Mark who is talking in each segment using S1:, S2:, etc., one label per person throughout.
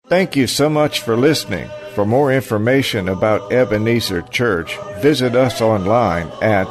S1: Thank you so much for listening. For more information about Ebenezer Church, visit us online at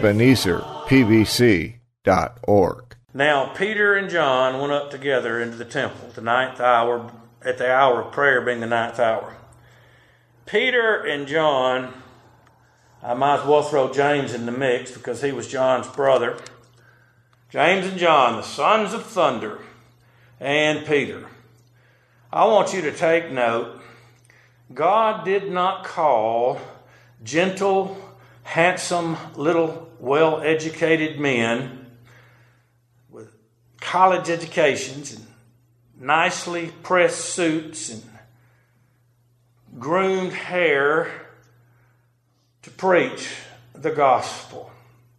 S1: ebenezerpbc.org.
S2: Now, Peter and John went up together into the temple, the ninth hour, at the hour of prayer being the ninth hour. Peter and John, I might as well throw James in the mix because he was John's brother. James and John, the sons of thunder, and Peter. I want you to take note. God did not call gentle, handsome, little, well-educated men with college educations and nicely pressed suits and groomed hair to preach the gospel.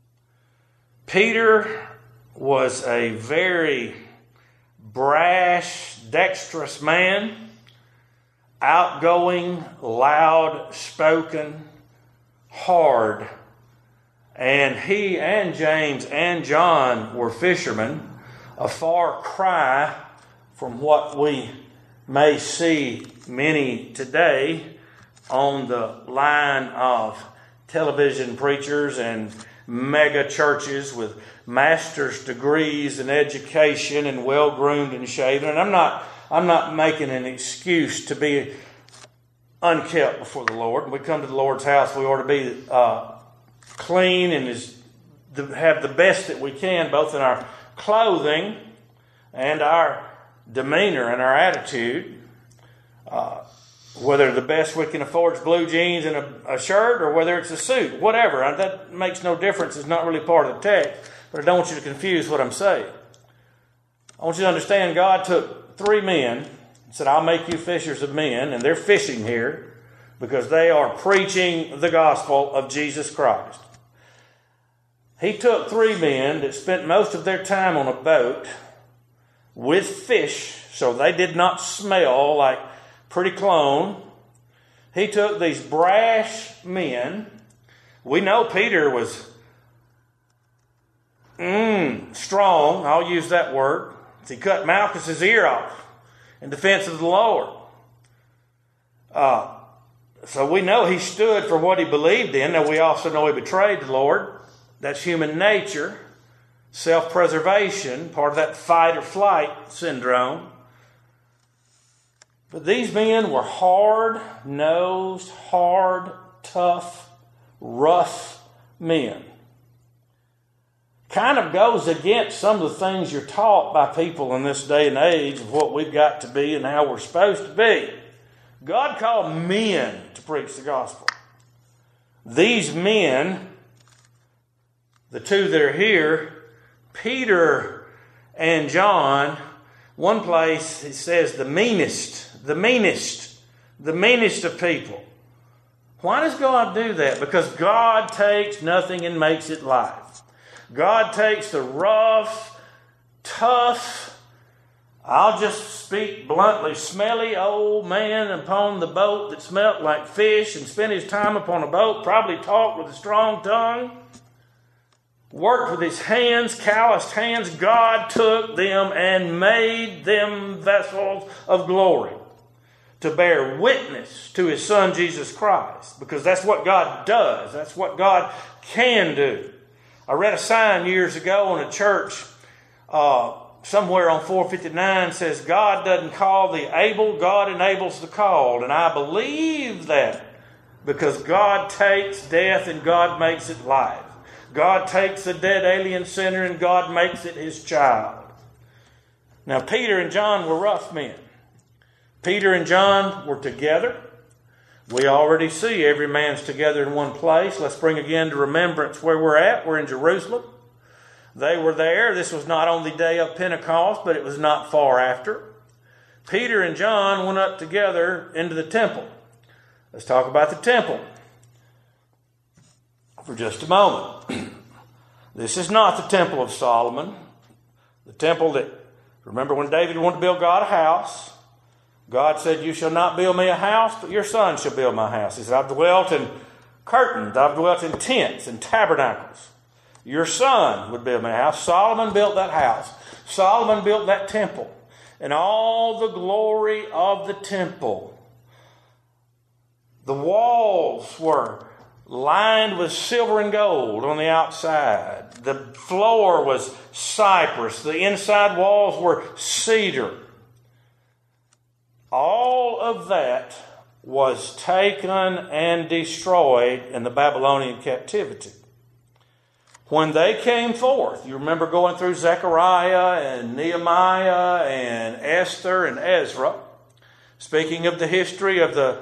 S2: Peter was a very brash, dexterous man, outgoing, loud-spoken, hard. And he and James and John were fishermen, a far cry from what we may see many today on the line of television preachers and mega churches with master's degrees in education and well-groomed and shaven. And I'm not making an excuse to be unkept before the Lord. When we come to the Lord's house, we ought to be clean and have the best that we can, both in our clothing and our demeanor and our attitude. Whether the best we can afford is blue jeans and a shirt, or whether it's a suit, whatever. That makes no difference. It's not really part of the text, but I don't want you to confuse what I'm saying. I want you to understand God took three men and said, I'll make you fishers of men, and they're fishing here because they are preaching the gospel of Jesus Christ. He took three men that spent most of their time on a boat with fish, so they did not smell like pretty cologne. He took these brash men. We know Peter was strong. I'll use that word. He cut Malchus's ear off in defense of the Lord. So we know he stood for what he believed in. Now we also know he betrayed the Lord. That's human nature. Self-preservation, part of that fight or flight syndrome. But these men were hard-nosed, hard, tough, rough men. Kind of goes against some of the things you're taught by people in this day and age of what we've got to be and how we're supposed to be. God called men to preach the gospel. These men, the two that are here, Peter and John, one place it says the meanest of people. Why does God do that? Because God takes nothing and makes it light. God takes the rough, tough, I'll just speak bluntly, smelly old man upon the boat that smelt like fish and spent his time upon a boat, probably talked with a strong tongue, worked with his hands, calloused hands. God took them and made them vessels of glory to bear witness to his Son, Jesus Christ, because that's what God does. That's what God can do. I read a sign years ago in a church somewhere on 459 says, God doesn't call the able, God enables the called. And I believe that because God takes death and God makes it life. God takes a dead alien sinner and God makes it his child. Now, Peter and John were rough men. Peter and John were together. We already see every man's together in one place. Let's bring again to remembrance where we're at. We're in Jerusalem. They were there. This was not on the day of Pentecost, but it was not far after. Peter and John went up together into the temple. Let's talk about the temple for just a moment. This is not the temple of Solomon. The temple that, remember when David wanted to build God a house, God said, you shall not build me a house, but your son shall build my house. He said, I've dwelt in curtains, I've dwelt in tents and tabernacles. Your son would build me a house. Solomon built that house. Solomon built that temple. and all the glory of the temple. The walls were lined with silver and gold on the outside. The floor was cypress. The inside walls were cedar. All of that was taken and destroyed in the Babylonian captivity. When they came forth, you remember going through Zechariah and Nehemiah and Esther and Ezra, speaking of the history of the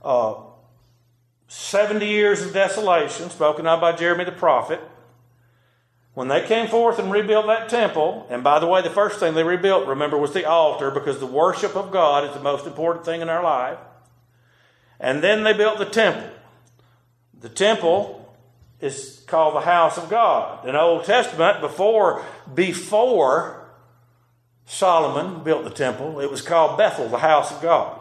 S2: 70 years of desolation, spoken of by Jeremy the prophet. When they came forth and rebuilt that temple, and by the way, the first thing they rebuilt, remember, was the altar, because the worship of God is the most important thing in our life. And then they built the temple. The temple is called the house of God. In the Old Testament, before Solomon built the temple, it was called Bethel, the house of God.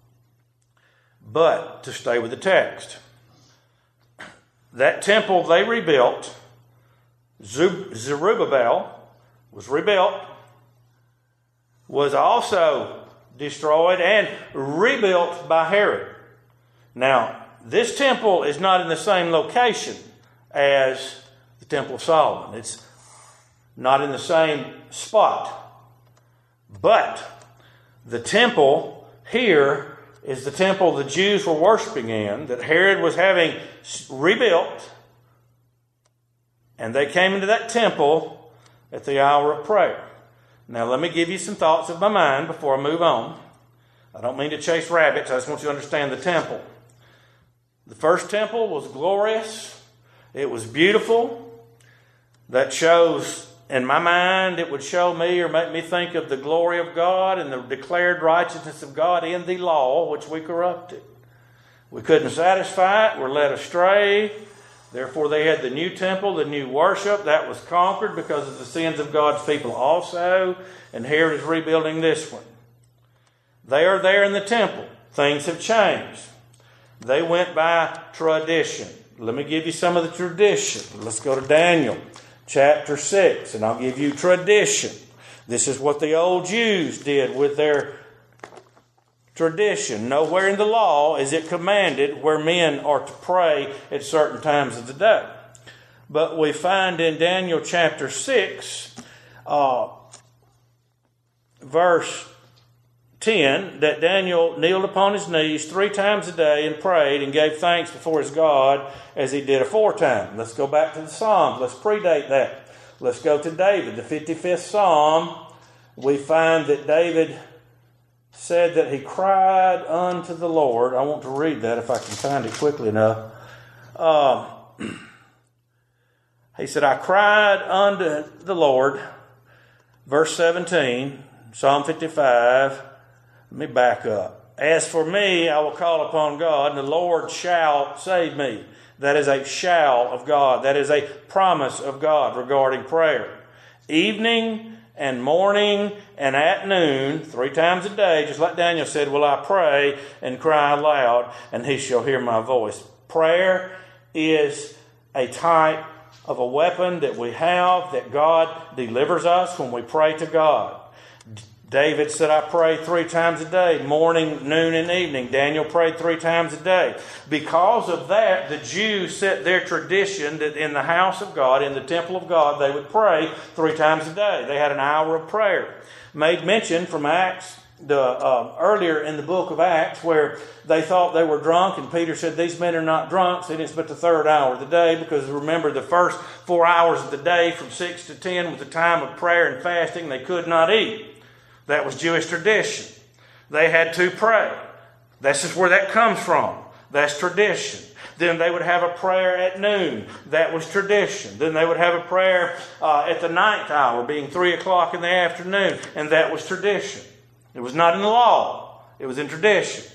S2: But, to stay with the text, that temple they rebuilt, Zerubbabel was rebuilt, was also destroyed and rebuilt by Herod. Now, this temple is not in the same location as the Temple of Solomon. It's not in the same spot. But the temple here is the temple the Jews were worshiping in, that Herod was having rebuilt. And they came into that temple at the hour of prayer. Now, let me give you some thoughts of my mind before I move on. I don't mean to chase rabbits. I just want you to understand the temple. The first temple was glorious. It was beautiful. That shows, in my mind, it would show me or make me think of the glory of God and the declared righteousness of God in the law, which we corrupted. We couldn't satisfy it. We're led astray. Therefore, they had the new temple, the new worship. That was conquered because of the sins of God's people also. And Herod is rebuilding this one. They are there in the temple. Things have changed. They went by tradition. Let me give you some of the tradition. Let's go to Daniel chapter 6, and I'll give you tradition. This is what the old Jews did with their tradition. Nowhere in the law is it commanded where men are to pray at certain times of the day. But we find in Daniel chapter 6, verse 10, that Daniel kneeled upon his knees 3 times a day and prayed and gave thanks before his God as he did aforetime. Let's go back to the Psalms. Let's predate that. Let's go to David, the 55th Psalm. We find that David said that he cried unto the Lord. I want to read that if I can find it quickly enough. He said, I cried unto the Lord. Verse 17, Psalm 55. Let me back up. As for me, I will call upon God, and the Lord shall save me. That is a shall of God. That is a promise of God regarding prayer. Evening and morning and at noon, 3 times a day, just like Daniel said, will I pray and cry aloud, and he shall hear my voice. Prayer is a type of a weapon that we have, that God delivers us when we pray to God. David said, I pray 3 times a day, morning, noon, and evening. Daniel prayed 3 times a day. Because of that, the Jews set their tradition that in the house of God, in the temple of God, they would pray 3 times a day. They had an hour of prayer. Made mention from Acts, earlier in the book of Acts, where they thought they were drunk, and Peter said, these men are not drunk, and it's but the 3rd hour of the day, because remember, the first 4 hours of the day, from 6 to 10, was the time of prayer and fasting. They could not eat. That was Jewish tradition. They had to pray. This is where that comes from. That's tradition. Then they would have a prayer at noon. That was tradition. Then they would have a prayer at the 9th hour, being 3 o'clock in the afternoon. And that was tradition. It was not in the law. It was in tradition.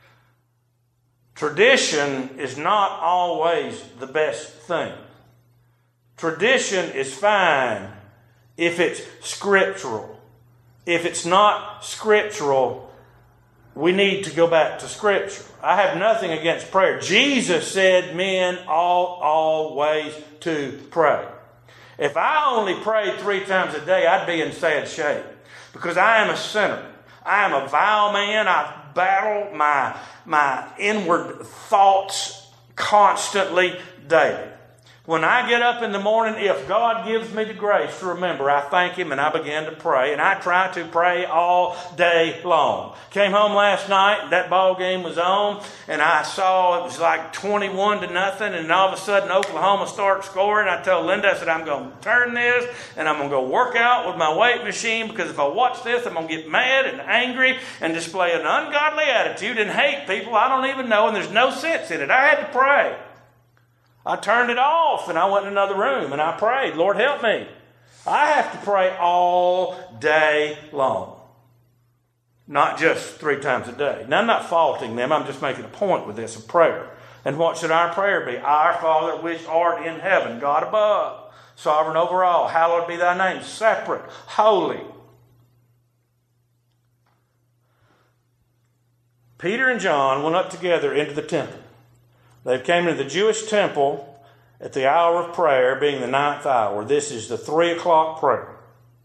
S2: Tradition is not always the best thing. Tradition is fine if it's scriptural. If it's not scriptural, we need to go back to Scripture. I have nothing against prayer. Jesus said men ought always to pray. If I only prayed 3 times a day, I'd be in sad shape, because I am a sinner. I am a vile man. I battle my inward thoughts constantly, daily. When I get up in the morning, if God gives me the grace to remember, I thank Him and I begin to pray. And I try to pray all day long. Came home last night, that ball game was on, and I saw it was like 21-0, and all of a sudden Oklahoma started scoring. I told Linda, I said, I'm going to turn this, and I'm going to go work out with my weight machine, because if I watch this, I'm going to get mad and angry and display an ungodly attitude and hate people I don't even know, and there's no sense in it. I had to pray. I turned it off and I went in another room and I prayed, Lord, help me. I have to pray all day long. Not just 3 times a day. Now, I'm not faulting them. I'm just making a point with this, a prayer. And what should our prayer be? Our Father which art in heaven, God above, sovereign over all, hallowed be thy name, separate, holy. Peter and John went up together into the temple. They came into the Jewish temple at the hour of prayer, being the 9th hour. This is the 3 o'clock prayer.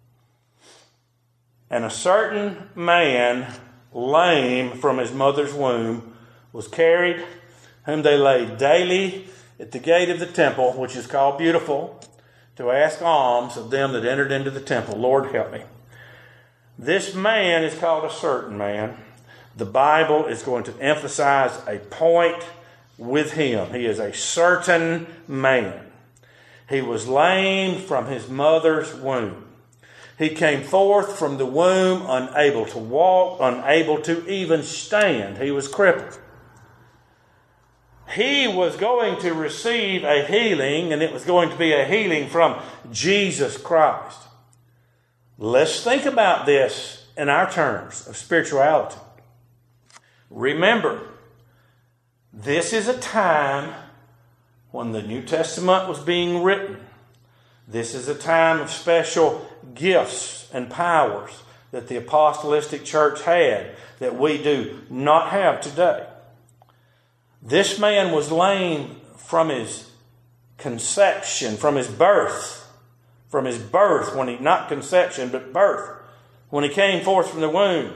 S2: And a certain man, lame from his mother's womb, was carried, whom they laid daily at the gate of the temple, which is called Beautiful, to ask alms of them that entered into the temple. Lord, help me. This man is called a certain man. The Bible is going to emphasize a point with him. He is a certain man. He was lame from his mother's womb. He came forth from the womb unable to walk, unable to even stand. He was crippled. He was going to receive a healing, and it was going to be a healing from Jesus Christ. Let's think about this in our terms of spirituality. Remember, this is a time when the New Testament was being written. This is a time of special gifts and powers that the apostolistic church had that we do not have today. This man was lame from his conception, from his birth. When he, not conception, but birth. When he came forth from the womb.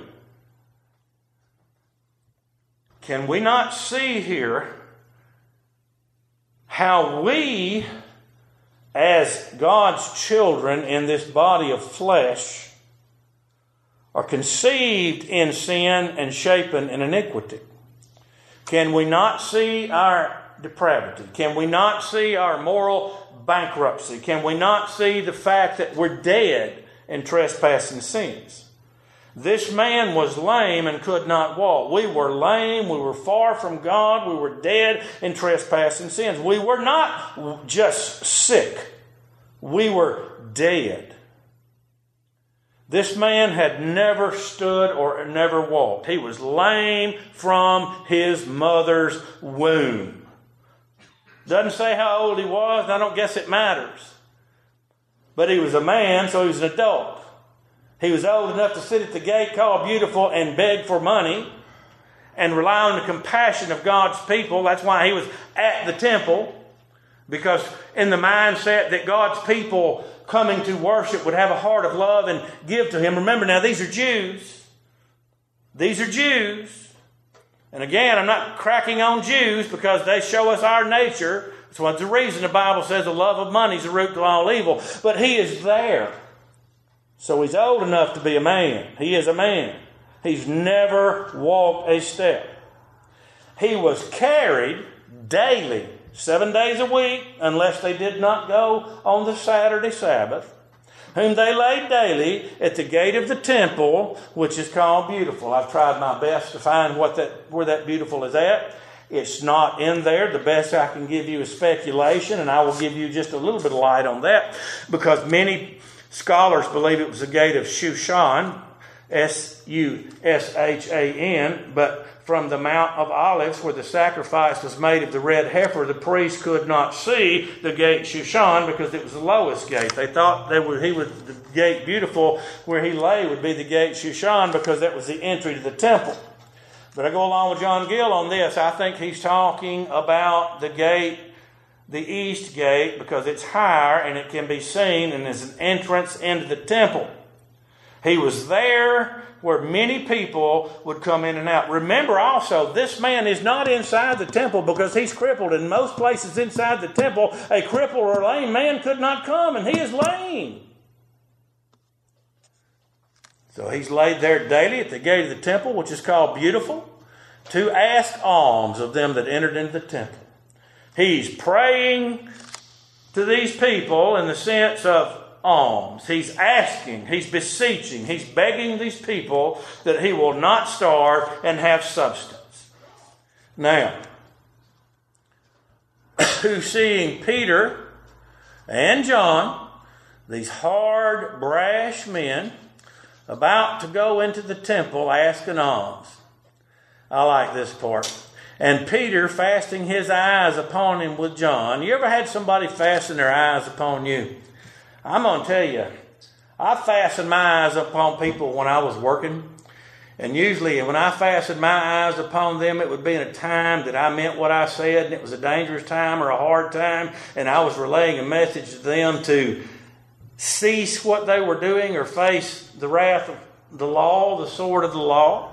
S2: Can we not see here how we, as God's children in this body of flesh, are conceived in sin and shapen in iniquity? Can we not see our depravity? Can we not see our moral bankruptcy? Can we not see the fact that we're dead in trespass and sins? This man was lame and could not walk. We were lame. We were far from God. We were dead in trespass and sins. We were not just sick. We were dead. This man had never stood or never walked. He was lame from his mother's womb. Doesn't say how old he was, and I don't guess it matters. But he was a man, so he was an adult. He was old enough to sit at the gate called Beautiful and beg for money and rely on the compassion of God's people. That's why he was at the temple, because in the mindset that God's people coming to worship would have a heart of love and give to him. Remember now, these are Jews. These are Jews. And again, I'm not cracking on Jews because they show us our nature. That's what's the reason the Bible says the love of money is the root to all evil. But he is there. So he's old enough to be a man. He is a man. He's never walked a step. He was carried daily, 7 days a week, unless they did not go on the Saturday Sabbath, whom they laid daily at the gate of the temple, which is called Beautiful. I've tried my best to find where that Beautiful is at. It's not in there. The best I can give you is speculation, and I will give you just a little bit of light on that, because many scholars believe it was the gate of Shushan, S-U-S-H-A-N, but from the Mount of Olives, where the sacrifice was made of the red heifer, the priest could not see the gate Shushan because it was the lowest gate. They thought the gate Beautiful, where he lay, would be the gate Shushan because that was the entry to the temple. But I go along with John Gill on this. I think he's talking about the gate, the east gate, because it's higher and it can be seen and is an entrance into the temple. He was there where many people would come in and out. Remember also, this man is not inside the temple because he's crippled. In most places inside the temple, a crippled or lame man could not come, and he is lame. So he's laid there daily at the gate of the temple, which is called Beautiful, to ask alms of them that entered into the temple. He's praying to these people in the sense of alms. He's asking, he's beseeching, he's begging these people that he will not starve and have substance. Now, who's seeing Peter and John, these hard, brash men, about to go into the temple asking alms? I like this part. And Peter fasting his eyes upon him with John. You ever had somebody fasten their eyes upon you? I'm going to tell you, I fastened my eyes upon people when I was working. And usually when I fastened my eyes upon them, it would be in a time that I meant what I said, and it was a dangerous time or a hard time, and I was relaying a message to them to cease what they were doing or face the wrath of the law, the sword of the law.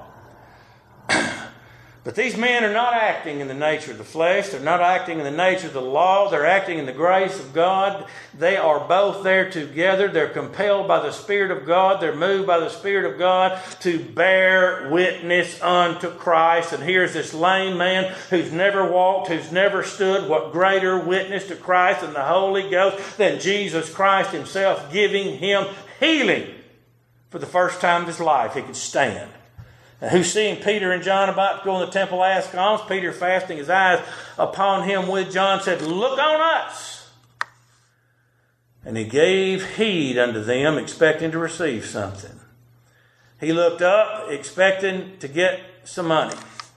S2: But these men are not acting in the nature of the flesh. They're not acting in the nature of the law. They're acting in the grace of God. They are both there together. They're compelled by the Spirit of God. They're moved by the Spirit of God to bear witness unto Christ. And here's this lame man who's never walked, who's never stood. What greater witness to Christ and the Holy Ghost than Jesus Christ himself giving him healing for the first time in his life. He could stand. And who's seeing Peter and John about to go in the temple ask alms? Peter, fasting his eyes upon him with John, said, "Look on us." And he gave heed unto them, expecting to receive something. He looked up, expecting to get some money.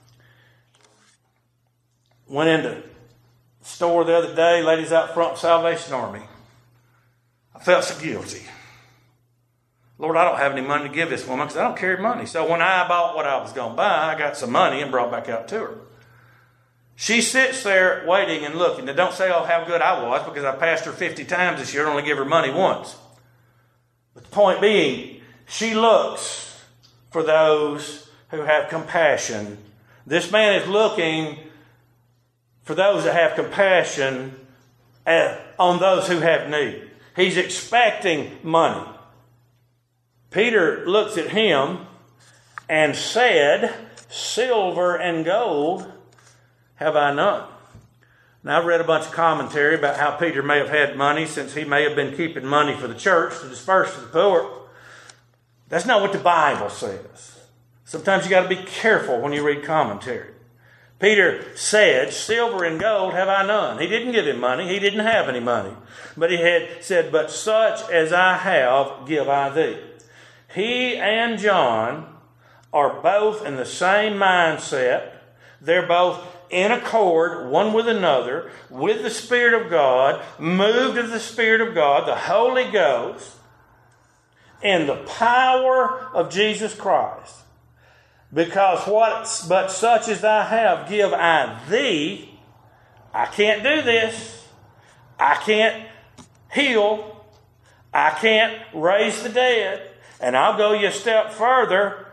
S2: Went into the store the other day, ladies out front, Salvation Army. I felt so guilty. Lord, I don't have any money to give this woman because I don't carry money. So when I bought what I was going to buy, I got some money and brought back out to her. She sits there waiting and looking. Now don't say, oh, how good I was, because I passed her 50 times this year and only give her money once. But the point being, she looks for those who have compassion. This man is looking for those that have compassion on those who have need. He's expecting money. Peter looks at him and said, "Silver and gold have I none." Now, I've read a bunch of commentary about how Peter may have had money, since he may have been keeping money for the church to disperse to the poor. That's not what the Bible says. Sometimes you got to be careful when you read commentary. Peter said, "Silver and gold have I none." He didn't give him money. He didn't have any money. But he had said, "But such as I have give I thee." He and John are both in the same mindset. They're both in accord one with another, with the Spirit of God, moved of the Spirit of God, the Holy Ghost, and the power of Jesus Christ. Because but such as I have give I thee. I can't do this. I can't heal. I can't raise the dead. And I'll go you a step further.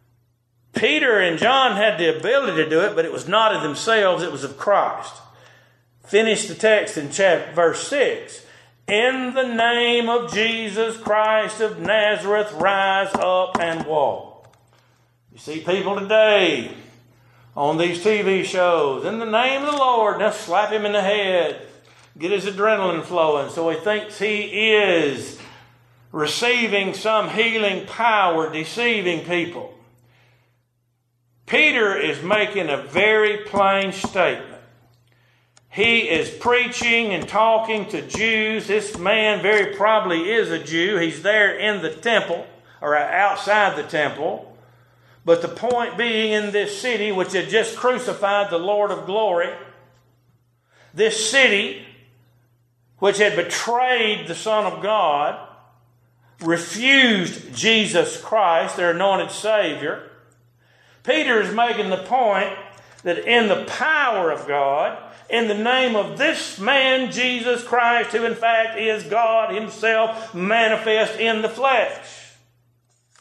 S2: Peter and John had the ability to do it, but it was not of themselves, it was of Christ. Finish the text in verse 6. "In the name of Jesus Christ of Nazareth, rise up and walk." You see people today on these TV shows, "In the name of the Lord," now slap him in the head, get his adrenaline flowing so he thinks he is receiving some healing power, deceiving people. Peter is making a very plain statement. He is preaching and talking to Jews. This man very probably is a Jew. He's there in the temple, or outside the temple. But the point being, in this city which had just crucified the Lord of glory, this city which had betrayed the Son of God, refused Jesus Christ, their anointed Savior, Peter is making the point that in the power of God, in the name of this man, Jesus Christ, who in fact is God himself manifest in the flesh,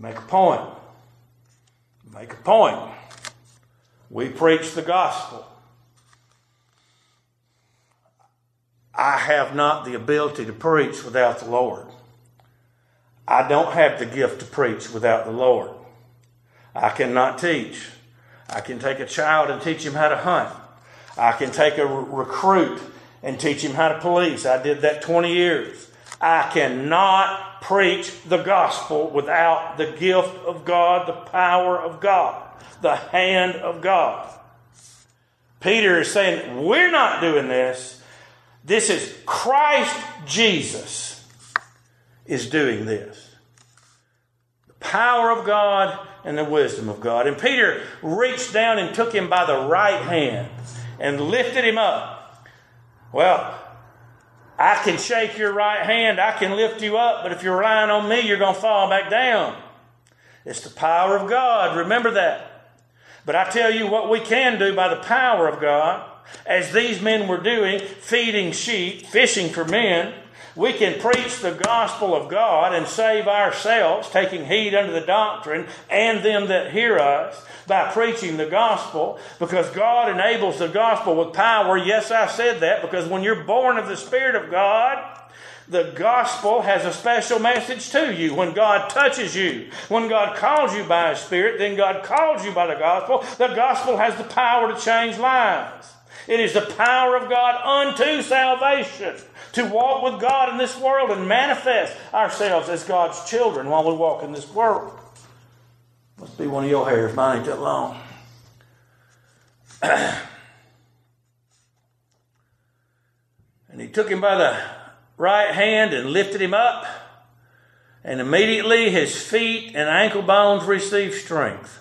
S2: Make a point. Make a point. We preach the gospel. I have not the ability to preach without the Lord. I don't have the gift to preach without the Lord. I cannot teach. I can take a child and teach him how to hunt. I can take a recruit and teach him how to police. I did that 20 years. I cannot preach the gospel without the gift of God, the power of God, the hand of God. Peter is saying, we're not doing this. This is Christ Jesus is doing this. The power of God and the wisdom of God. And Peter reached down and took him by the right hand and lifted him up. Well, I can shake your right hand, I can lift you up, but if you're relying on me, you're going to fall back down. It's the power of God. Remember that. But I tell you what we can do by the power of God, as these men were doing, feeding sheep, fishing for men, we can preach the gospel of God and save ourselves, taking heed unto the doctrine and them that hear us by preaching the gospel, because God enables the gospel with power. Yes, I said that, because when you're born of the Spirit of God, the gospel has a special message to you. When God touches you, when God calls you by His Spirit, then God calls you by the gospel. The gospel has the power to change lives. It is the power of God unto salvation to walk with God in this world and manifest ourselves as God's children while we walk in this world. Must be one of your hairs. Mine ain't that long. And he took him by the right hand and lifted him up. And immediately his feet and ankle bones received strength.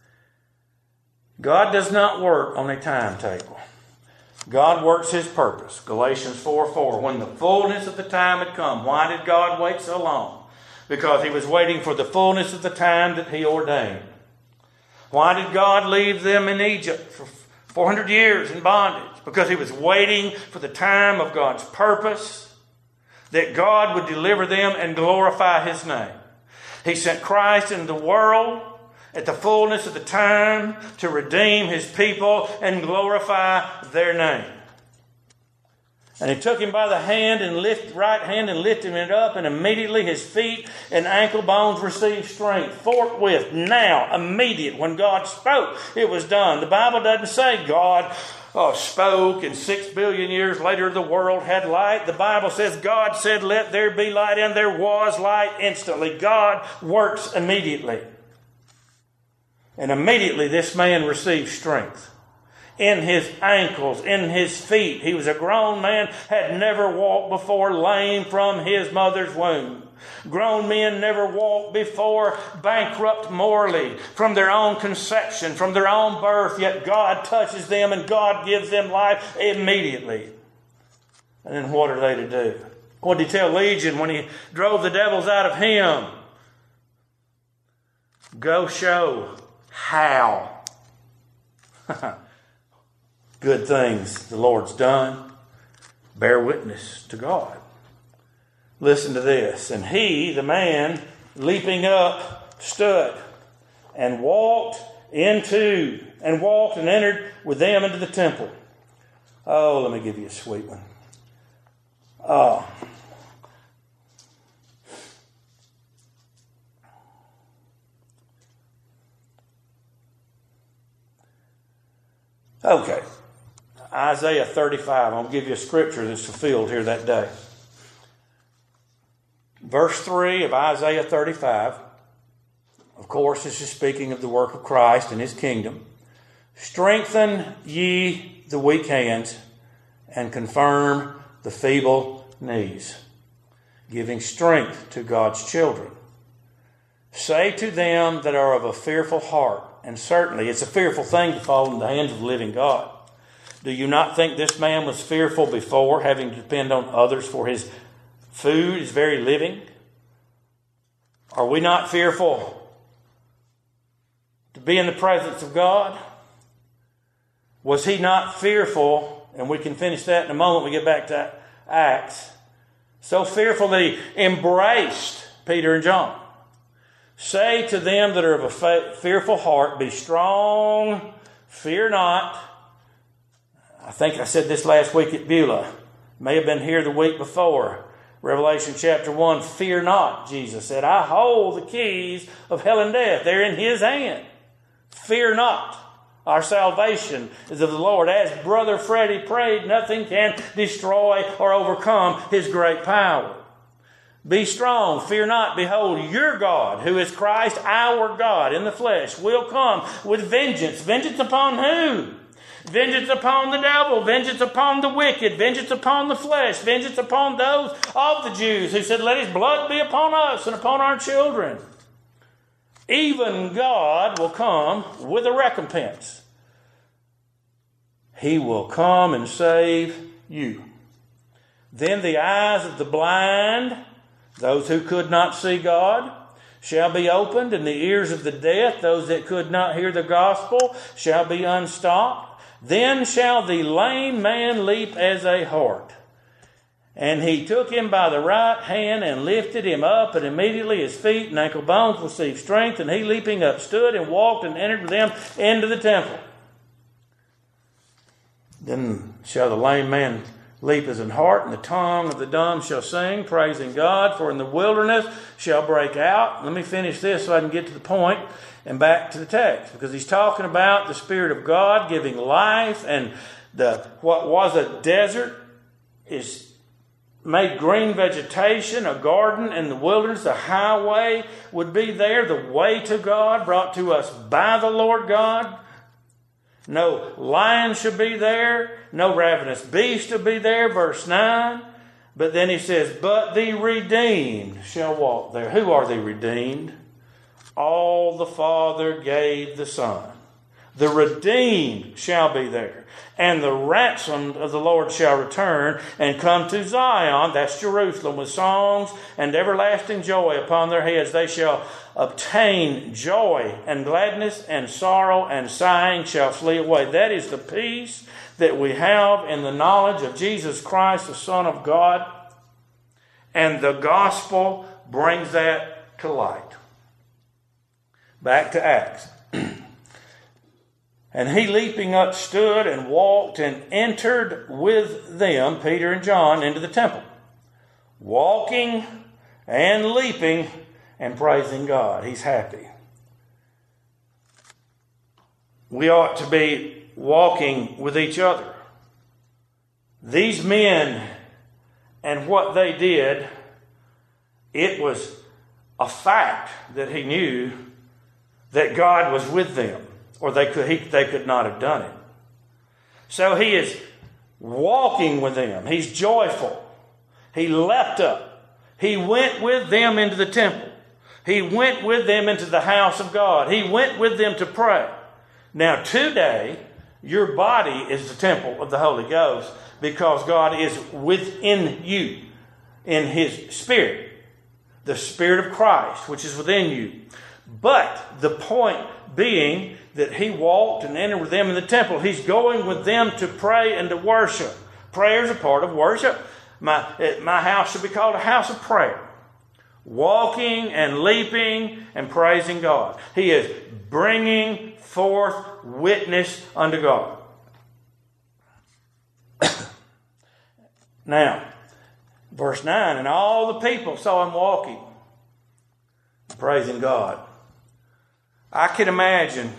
S2: God does not work on a timetable. God works His purpose. Galatians 4:4. When the fullness of the time had come. Why did God wait so long? Because He was waiting for the fullness of the time that He ordained. Why did God leave them in Egypt for 400 years in bondage? Because He was waiting for the time of God's purpose, that God would deliver them and glorify His name. He sent Christ into the world at the fullness of the time to redeem His people and glorify their name. And He took him by the hand and right hand and lifted him up, and immediately his feet and ankle bones received strength. Forthwith, now, immediate, when God spoke, it was done. The Bible doesn't say God spoke and 6 billion years later the world had light. The Bible says God said, let there be light, and there was light instantly. God works immediately. And immediately this man received strength in his ankles, in his feet. He was a grown man, had never walked before, lame from his mother's womb. Grown men never walked before, bankrupt morally from their own conception, from their own birth, yet God touches them and God gives them life immediately. And then what are they to do? What did He tell Legion when He drove the devils out of him? Go show how good things the Lord's done. Bear witness to God. Listen to this. And he, the man, leaping up, stood and walked and entered with them into the temple. Oh, let me give you a sweet one. Oh. Okay. Isaiah 35. I'll give you a scripture that's fulfilled here that day. Verse 3 of Isaiah 35. Of course, this is speaking of the work of Christ and His kingdom. Strengthen ye the weak hands and confirm the feeble knees, giving strength to God's children. Say to them that are of a fearful heart, and certainly it's a fearful thing to fall into the hands of the living God. Do you not think this man was fearful before, having to depend on others for his food, his very living? Are we not fearful to be in the presence of God? Was he not fearful, and we can finish that in a moment when we get back to Acts, so fearful that he embraced Peter and John? Say to them that are of a fearful heart, be strong, fear not. I think I said this last week at Beulah. May have been here the week before. Revelation chapter 1, fear not, Jesus said. I hold the keys of hell and death. They're in His hand. Fear not. Our salvation is of the Lord. As Brother Freddie prayed, nothing can destroy or overcome His great power. Be strong, fear not. Behold, your God, who is Christ, our God in the flesh, will come with vengeance. Vengeance upon who? Vengeance upon the devil, vengeance upon the wicked, vengeance upon the flesh, vengeance upon those of the Jews who said, let His blood be upon us and upon our children. Even God will come with a recompense. He will come and save you. Then the eyes of the blind, those who could not see God, shall be opened, and the ears of the deaf, those that could not hear the gospel, shall be unstopped. Then shall the lame man leap as a hart. And He took him by the right hand and lifted him up, and immediately his feet and ankle bones received strength, and he leaping up stood and walked and entered with them into the temple. Then shall the lame man leap as an hart, and the tongue of the dumb shall sing, praising God, for in the wilderness shall break out. Let me finish this so I can get to the point and back to the text, because he's talking about the Spirit of God giving life, and what was a desert is made green vegetation, a garden in the wilderness. The highway would be there, the way to God brought to us by the Lord God. No lion should be there, no ravenous beast should be there, verse 9. But then he says, but the redeemed shall walk there. Who are the redeemed? All the Father gave the Son. The redeemed shall be there. And the ransomed of the Lord shall return and come to Zion, that's Jerusalem, with songs and everlasting joy upon their heads. They shall obtain joy and gladness, and sorrow and sighing shall flee away. That is the peace that we have in the knowledge of Jesus Christ, the Son of God. And the gospel brings that to light. Back to Acts. And he leaping up stood and walked and entered with them, Peter and John, into the temple, walking and leaping and praising God. He's happy. We ought to be walking with each other. These men and what they did, it was a fact that he knew that God was with them, or they could not have done it. So he is walking with them. He's joyful. He leapt up. He went with them into the temple. He went with them into the house of God. He went with them to pray. Now today, your body is the temple of the Holy Ghost, because God is within you in His Spirit, the Spirit of Christ, which is within you. But the point being that he walked and entered with them in the temple. He's going with them to pray and to worship. Prayer is a part of worship. My house should be called a house of prayer. Walking and leaping and praising God. He is bringing forth witness unto God. Now, verse 9, and all the people saw him walking, praising God. I can imagine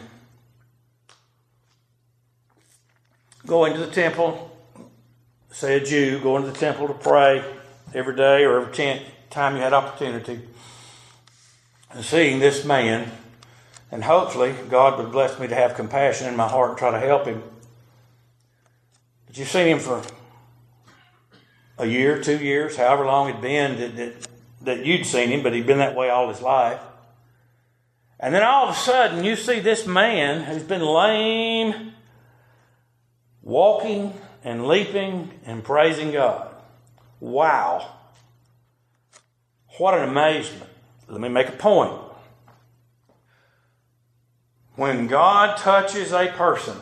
S2: going to the temple, say a Jew, going to the temple to pray every day or every time you had opportunity, and seeing this man, and hopefully God would bless me to have compassion in my heart and try to help him. But you've seen him for a year, 2 years, however long it'd been that you'd seen him, but he'd been that way all his life. And then all of a sudden you see this man who's been lame, walking and leaping and praising God. Wow. What an amazement. Let me make a point. When God touches a person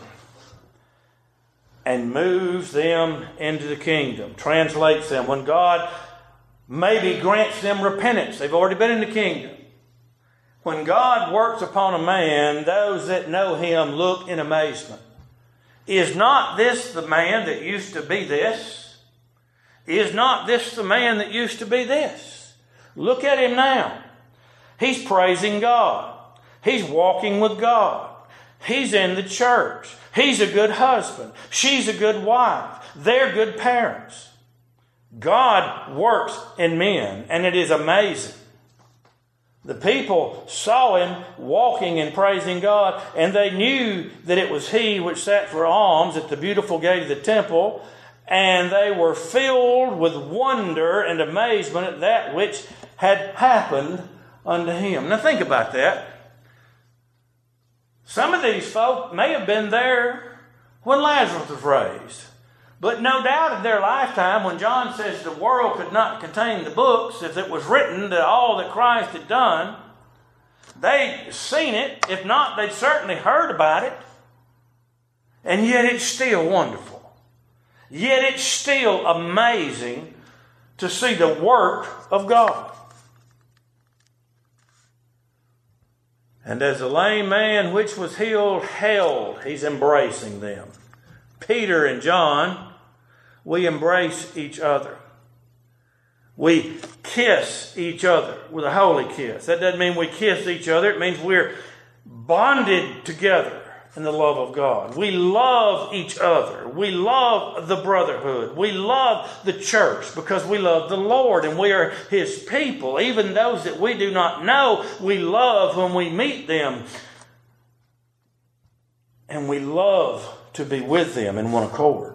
S2: and moves them into the kingdom, translates them, when God maybe grants them repentance, they've already been in the kingdom. When God works upon a man, those that know him look in amazement. Is not this the man that used to be this? Is not this the man that used to be this? Look at him now. He's praising God. He's walking with God. He's in the church. He's a good husband. She's a good wife. They're good parents. God works in men, and it is amazing. The people saw him walking and praising God, and they knew that it was he which sat for alms at the beautiful gate of the temple, and they were filled with wonder and amazement at that which had happened unto him. Now think about that. Some of these folk may have been there when Lazarus was raised. But no doubt in their lifetime, when John says the world could not contain the books, if it was written that all that Christ had done, they'd seen it. If not, they'd certainly heard about it. And yet it's still wonderful. Yet it's still amazing to see the work of God. And as the lame man which was healed held, he's embracing them. Peter and John, we embrace each other. We kiss each other with a holy kiss. That doesn't mean we kiss each other. It means we're bonded together in the love of God. We love each other. We love the brotherhood. We love the church because we love the Lord and we are His people. Even those that we do not know, we love when we meet them. And we love to be with them in one accord.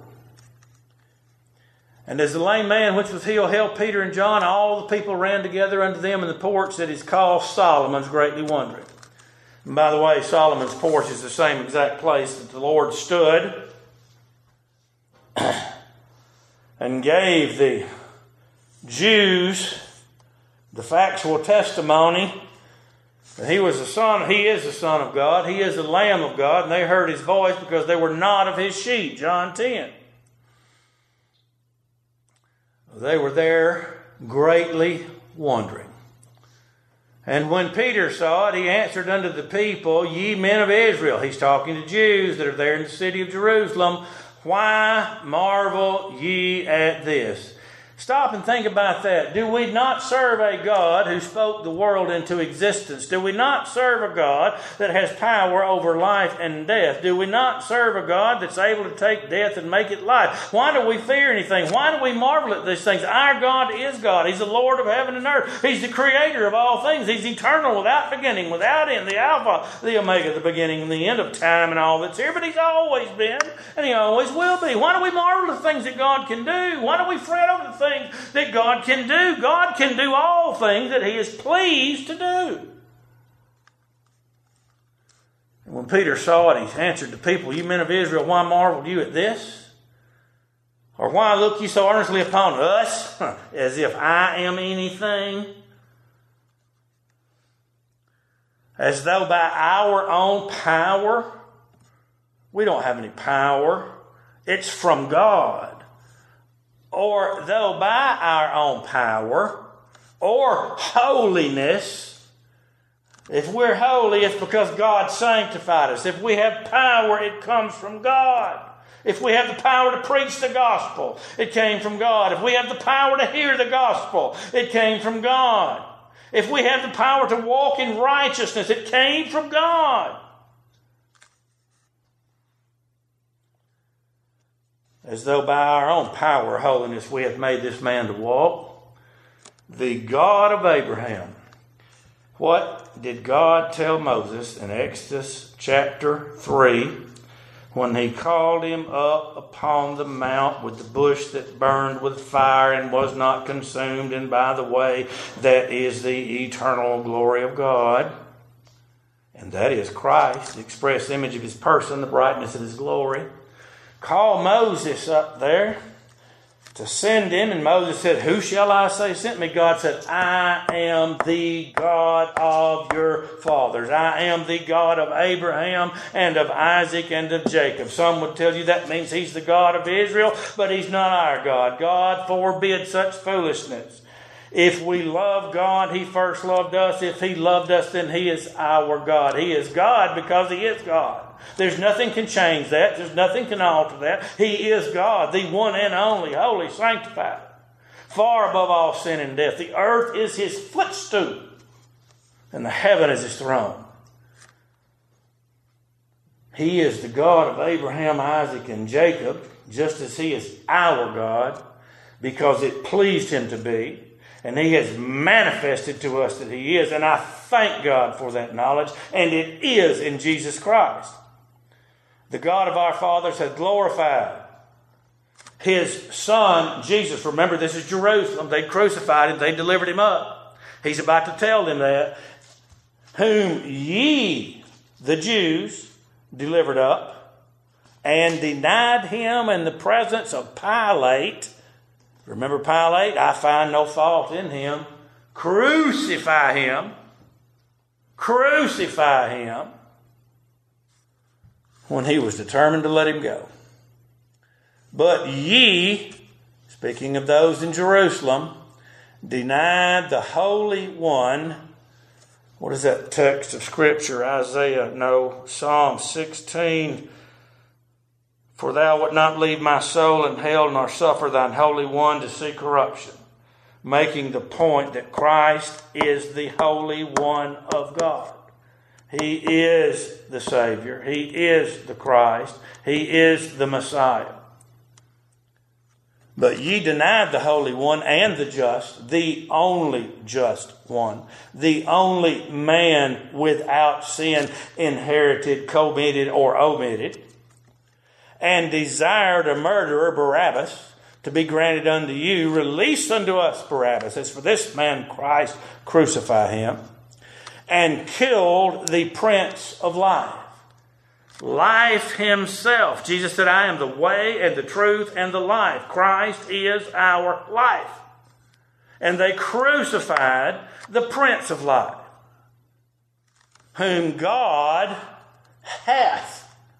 S2: And as the lame man which was healed held Peter and John, all the people ran together unto them in the porch that is called Solomon's, greatly wondering. And by the way, Solomon's porch is the same exact place that the Lord stood and gave the Jews the factual testimony that He was the Son. He is the Son of God. He is the Lamb of God. And they heard His voice because they were not of His sheep. John 10. They were there greatly wondering. And when Peter saw it, he answered unto the people, Ye men of Israel. He's talking to Jews that are there in the city of Jerusalem. Why marvel ye at this? Stop and think about that. Do we not serve a God who spoke the world into existence? Do we not serve a God that has power over life and death? Do we not serve a God that's able to take death and make it life? Why do we fear anything? Why do we marvel at these things? Our God is God. He's the Lord of heaven and earth. He's the creator of all things. He's eternal, without beginning, without end, the Alpha, the Omega, the beginning and the end of time and all that's here. But He's always been, and He always will be. Why do we marvel at the things that God can do? Why do we fret over the things that God can do? God can do all things that He is pleased to do. And when Peter saw it, he answered the people, Ye men of Israel, why marveled you at this? Or why look ye so earnestly upon us, as if I am anything? As though by our own power. We don't have any power. It's from God. Or though by our own power or holiness. If we're holy, it's because God sanctified us. If we have power, it comes from God. If we have the power to preach the gospel, it came from God. If we have the power to hear the gospel, it came from God. If we have the power to walk in righteousness, it came from God. As though by our own power or holiness we have made this man to walk. The God of Abraham. What did God tell Moses in Exodus chapter 3 when He called him up upon the mount with the bush that burned with fire and was not consumed, and by the way, that is the eternal glory of God. And that is Christ, the express image of His person, the brightness of His glory. Call Moses up there to send him. And Moses said, Who shall I say sent me? God said, I am the God of your fathers. I am the God of Abraham and of Isaac and of Jacob. Some would tell you that means He's the God of Israel, but He's not our God. God forbid such foolishness. If we love God, He first loved us. If He loved us, then He is our God. He is God because He is God. There's nothing can change that. There's nothing can alter that. He is God, the one and only, holy, sanctified, far above all sin and death. The earth is His footstool, and the heaven is His throne. He is the God of Abraham, Isaac, and Jacob, just as He is our God, because it pleased Him to be. And He has manifested to us that He is. And I thank God for that knowledge. And it is in Jesus Christ. The God of our fathers has glorified His Son, Jesus. Remember, this is Jerusalem. They crucified Him. They delivered Him up. He's about to tell them that. Whom ye, the Jews, delivered up, and denied Him in the presence of Pilate. Remember Pilate? I find no fault in Him. Crucify Him. Crucify Him. When He was determined to let Him go. But ye, speaking of those in Jerusalem, denied the Holy One. What is that text of Scripture? Psalm 16. For thou wilt not leave my soul in hell, nor suffer thine Holy One to see corruption. Making the point that Christ is the Holy One of God. He is the Savior. He is the Christ. He is the Messiah. But ye denied the Holy One and the just, the only just one, the only man without sin, inherited, committed, or omitted, and desired a murderer, Barabbas, to be granted unto you. Release unto us Barabbas. As for this man Christ, crucify him. And killed the Prince of Life. Life Himself. Jesus said, I am the way and the truth and the life. Christ is our life. And they crucified the Prince of Life, whom God hath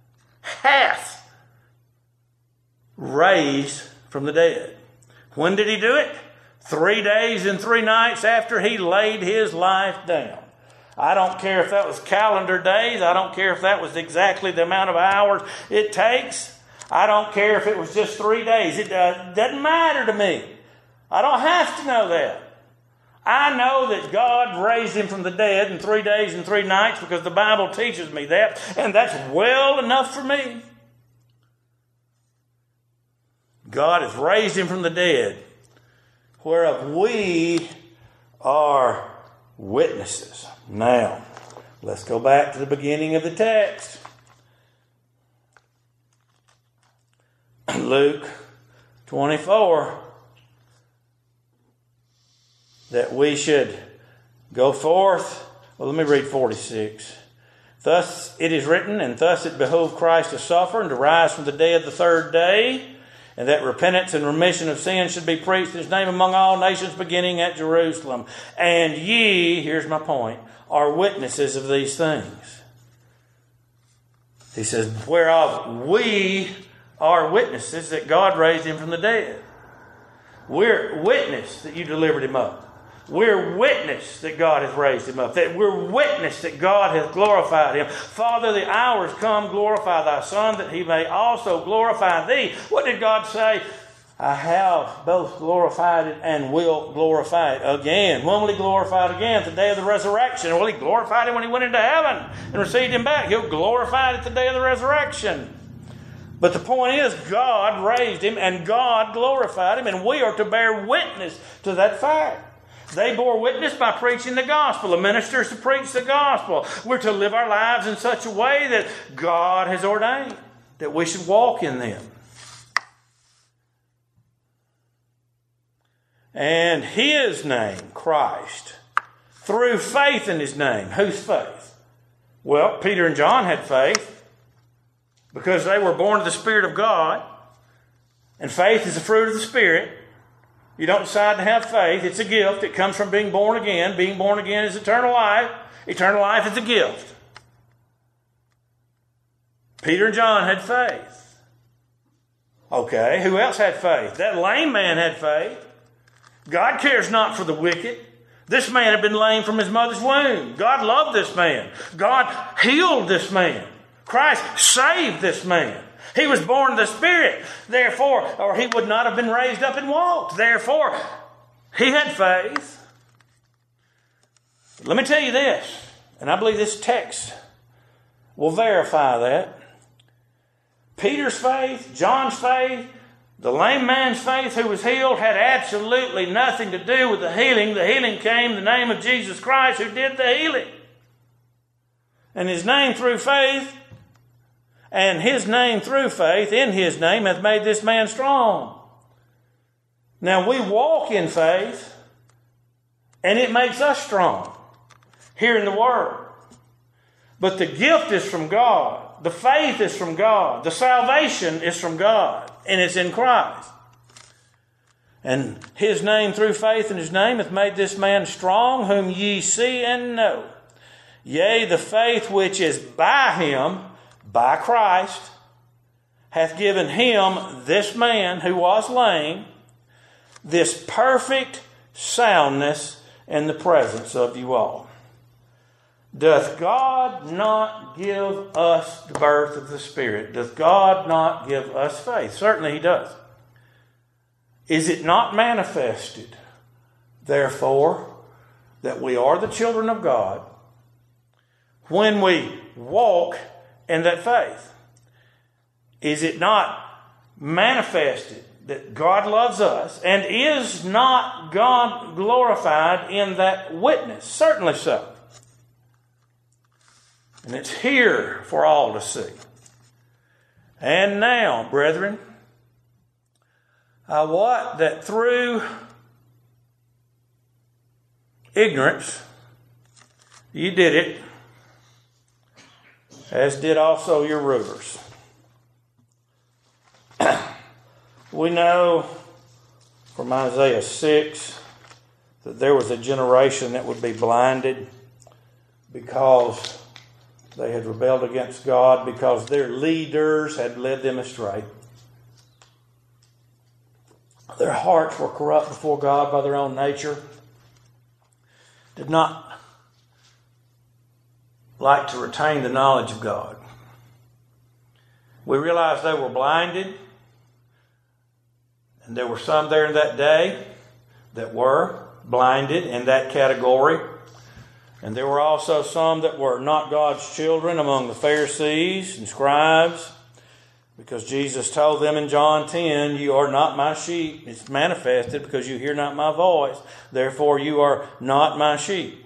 S2: raised from the dead. When did He do it? 3 days and 3 nights after He laid His life down. I don't care if that was calendar days. I don't care if that was exactly the amount of hours it takes. I don't care if it was just 3 days. It doesn't matter to me. I don't have to know that. I know that God raised Him from the dead in 3 days and 3 nights because the Bible teaches me that. And that's well enough for me. God has raised Him from the dead, whereof we are witnesses. Now, let's go back to the beginning of the text. Luke 24. That we should go forth. Well, let me read 46. Thus it is written, and thus it behoved Christ to suffer and to rise from the dead the third day, and that repentance and remission of sins should be preached in His name among all nations, beginning at Jerusalem. And ye, here's my point, are witnesses of these things. He says, whereof we are witnesses that God raised Him from the dead. We're witness that you delivered Him up. We're witness that God has raised Him up. That we're witness that God has glorified Him. Father, the hour is come, glorify Thy Son, that He may also glorify Thee. What did God say? I have both glorified it and will glorify it again. When will He glorify it again? The day of the resurrection. Well, He glorified Him when He went into heaven and received Him back. He'll glorify it at the day of the resurrection. But the point is, God raised Him and God glorified Him, and we are to bear witness to that fact. They bore witness by preaching the gospel. The minister is to preach the gospel. We're to live our lives in such a way that God has ordained that we should walk in them. And His name, Christ, through faith in His name. Whose faith? Well, Peter and John had faith because they were born of the Spirit of God. And faith is the fruit of the Spirit. You don't decide to have faith. It's a gift. It comes from being born again. Being born again is eternal life. Eternal life is a gift. Peter and John had faith. Okay, who else had faith? That lame man had faith. God cares not for the wicked. This man had been lame from his mother's womb. God loved this man. God healed this man. Christ saved this man. He was born of the Spirit. Therefore, or he would not have been raised up and walked. Therefore, he had faith. Let me tell you this, and I believe this text will verify that. Peter's faith, John's faith, the lame man's faith who was healed had absolutely nothing to do with the healing. The healing came in the name of Jesus Christ who did the healing. And his name through faith, and his name through faith in his name hath made this man strong. Now we walk in faith, and it makes us strong here in the Word. But the gift is from God. The faith is from God. The salvation is from God. And it's in Christ. And his name through faith in his name hath made this man strong, whom ye see and know. Yea, the faith which is by him, by Christ, hath given him, this man who was lame, this perfect soundness in the presence of you all. Doth God not give us the birth of the Spirit? Doth God not give us faith? Certainly He does. Is it not manifested, therefore, that we are the children of God when we walk in that faith? Is it not manifested that God loves us, and is not God glorified in that witness? Certainly so. And it's here for all to see. And now, brethren, I wot that through ignorance you did it, as did also your rulers. We know from Isaiah 6 that there was a generation that would be blinded because they had rebelled against God, because their leaders had led them astray. Their hearts were corrupt before God by their own nature. Did not like to retain the knowledge of God. We realize they were blinded. And there were some there in that day that were blinded in that category. And there were also some that were not God's children among the Pharisees and scribes, because Jesus told them in John 10, you are not my sheep. It's manifested because you hear not my voice. Therefore you are not my sheep.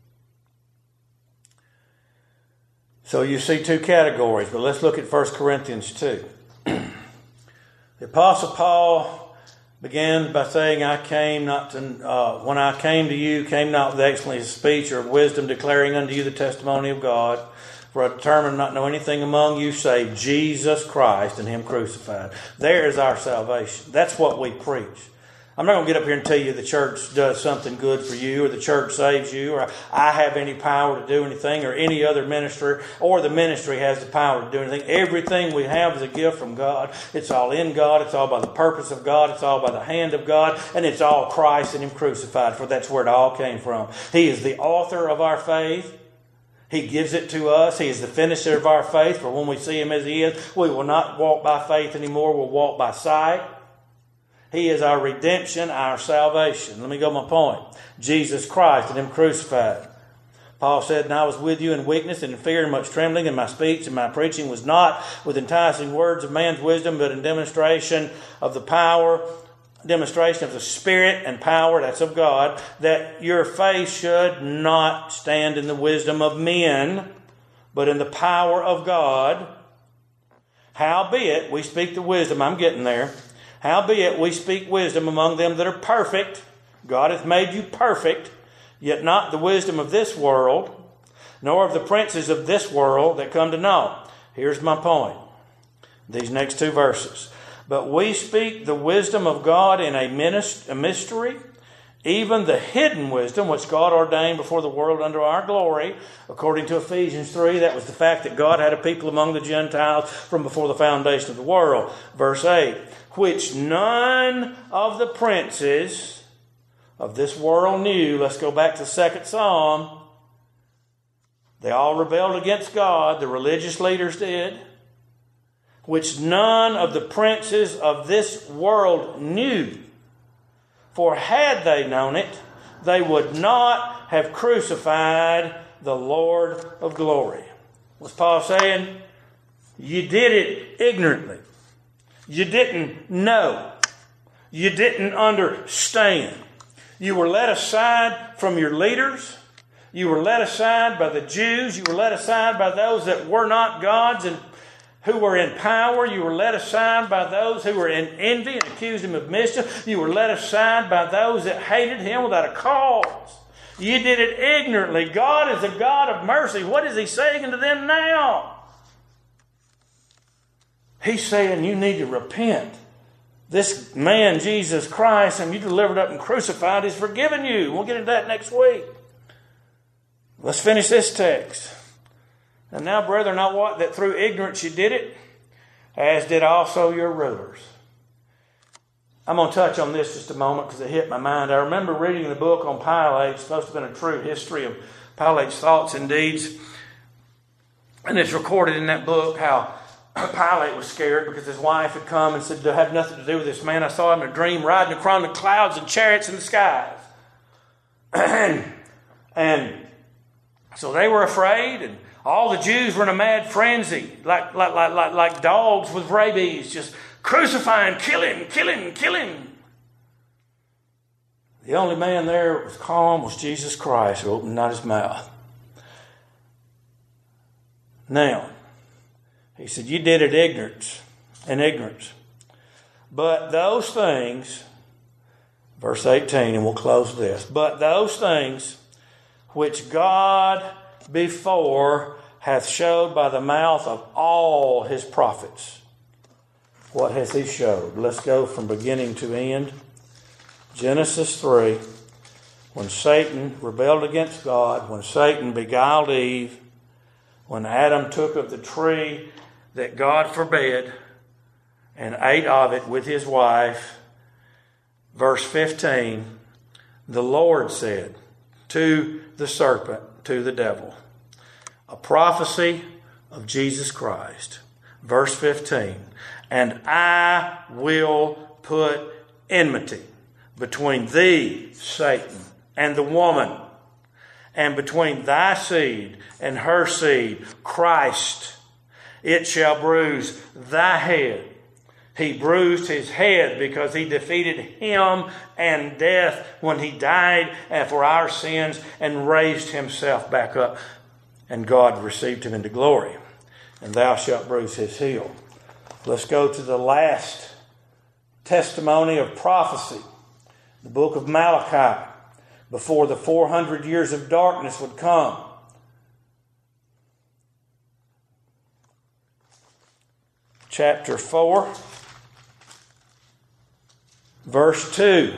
S2: So you see two categories, but let's look at 1 Corinthians 2. The Apostle Paul began by saying, when I came to you, came not with excellency of speech or of wisdom, declaring unto you the testimony of God. For I determined not to know anything among you save Jesus Christ and Him crucified. There is our salvation. That's what we preach. I'm not going to get up here and tell you the church does something good for you, or the church saves you, or I have any power to do anything, or any other minister, or the ministry has the power to do anything. Everything we have is a gift from God. It's all in God. It's all by the purpose of God. It's all by the hand of God. And it's all Christ and Him crucified, for that's where it all came from. He is the author of our faith. He gives it to us. He is the finisher of our faith. For when we see Him as He is, we will not walk by faith anymore. We'll walk by sight. He is our redemption, our salvation. Let me go to my point. Jesus Christ and Him crucified. Paul said, and I was with you in weakness and in fear and much trembling, and my speech and my preaching was not with enticing words of man's wisdom, but in demonstration of the power, demonstration of the Spirit and power, that's of God, that your faith should not stand in the wisdom of men, but in the power of God. Howbeit, we speak the wisdom, I'm getting there. Howbeit, we speak wisdom among them that are perfect. God hath made you perfect, yet not the wisdom of this world, nor of the princes of this world that come to naught. Here's my point. These next two verses. But we speak the wisdom of God in a mystery, even the hidden wisdom which God ordained before the world unto our glory. According to Ephesians 3, that was the fact that God had a people among the Gentiles from before the foundation of the world. Verse 8, which none of the princes of this world knew. Let's go back to the 2nd Psalm. They all rebelled against God. The religious leaders did. Which none of the princes of this world knew. For had they known it, they would not have crucified the Lord of glory. What's Paul saying? You did it ignorantly. You didn't know. You didn't understand. You were led aside from your leaders. You were led aside by the Jews. You were led aside by those that were not God's and who were in power. You were led aside by those who were in envy and accused him of mischief. You were led aside by those that hated him without a cause. You did it ignorantly. God is a God of mercy. What is he saying to them now? He's saying you need to repent. This man, Jesus Christ, whom you delivered up and crucified, is forgiven you. We'll get into that next week. Let's finish this text. And now, brethren, I wot that through ignorance you did it, as did also your rulers. I'm going to touch on this just a moment because it hit my mind. I remember reading the book on Pilate. It's supposed to have been a true history of Pilate's thoughts and deeds. And it's recorded in that book how Pilate was scared because his wife had come and said, to have nothing to do with this man. I saw him in a dream riding across the clouds and chariots in the skies. and so they were afraid, and all the Jews were in a mad frenzy, like dogs with rabies, just crucify him, kill him, kill him, kill him. The only man there that was calm was Jesus Christ, who opened not his mouth. Now, he said, you did it in ignorance. But those things, verse 18, and we'll close this. But those things which God before hath showed by the mouth of all his prophets. What has he showed? Let's go from beginning to end. Genesis 3, when Satan rebelled against God, when Satan beguiled Eve, when Adam took of the tree that God forbid and ate of it with his wife. Verse 15, the Lord said to the serpent, to the devil, a prophecy of Jesus Christ. Verse 15, and I will put enmity between thee, Satan, and the woman, and between thy seed and her seed, Christ. It shall bruise thy head. He bruised his head because he defeated him and death when he died for our sins and raised himself back up. And God received him into glory. And thou shalt bruise his heel. Let's go to the last testimony of prophecy. The book of Malachi. Before the 400 years of darkness would come. Chapter 4, verse 2.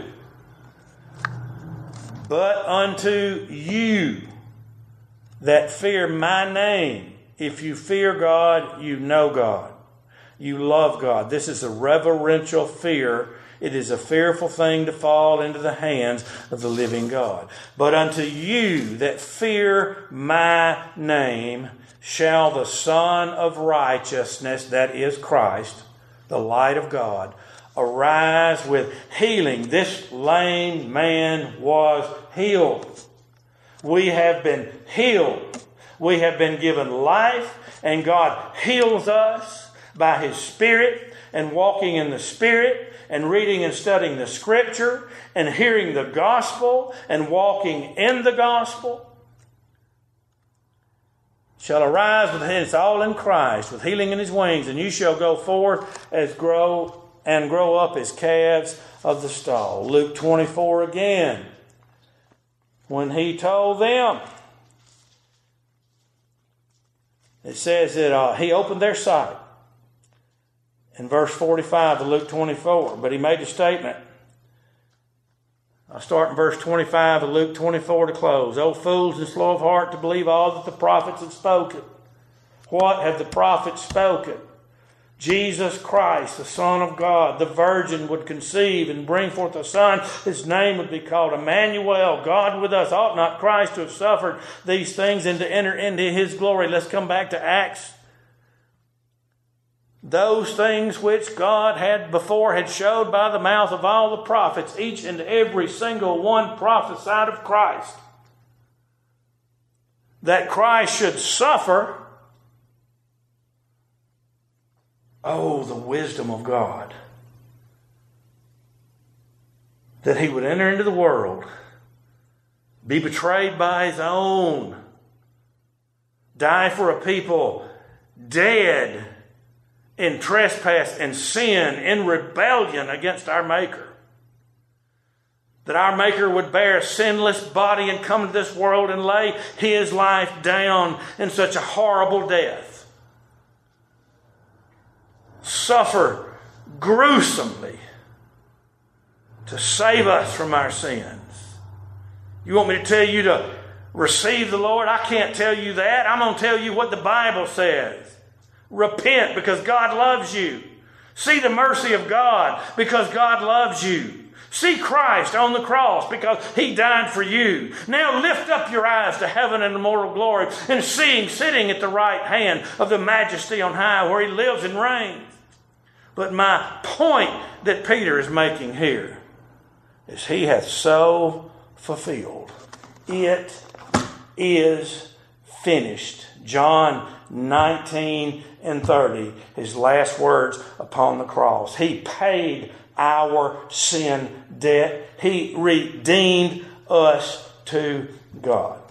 S2: But unto you that fear my name, if you fear God, you know God. You love God. This is a reverential fear. It is a fearful thing to fall into the hands of the living God. But unto you that fear my name, shall the Son of Righteousness, that is Christ, the light of God, arise with healing. This lame man was healed. We have been healed. We have been given life, and God heals us by his Spirit, and walking in the Spirit, and reading and studying the Scripture, and hearing the gospel, and walking in the gospel. Shall arise with hands all in Christ, with healing in his wings, and you shall go forth as grow up as calves of the stall. Luke 24 again. When he told them, it says that he opened their sight. In verse 45 of Luke 24, but he made a statement. I'll start in verse 25 of Luke 24 to close. O fools and slow of heart to believe all that the prophets have spoken. What have the prophets spoken? Jesus Christ, the Son of God, the virgin would conceive and bring forth a son. His name would be called Emmanuel, God with us. Ought not Christ to have suffered these things and to enter into His glory? Let's come back to Acts. Those things which God had before had showed by the mouth of all the prophets, each and every single one prophesied of Christ. That Christ should suffer. Oh, the wisdom of God. That He would enter into the world, be betrayed by His own, die for a people dead in trespass and sin, in rebellion against our Maker. That our Maker would bear a sinless body and come to this world and lay His life down in such a horrible death. Suffer gruesomely to save us from our sins. You want me to tell you to receive the Lord? I can't tell you that. I'm going to tell you what the Bible says. Repent because God loves you. See the mercy of God because God loves you. See Christ on the cross because He died for you. Now lift up your eyes to heaven and immortal glory and seeing sitting at the right hand of the Majesty on high where He lives and reigns. But my point that Peter is making here is He hath so fulfilled. It is finished. John 19 and 30, His last words upon the cross. He paid our sin debt. He redeemed us to God.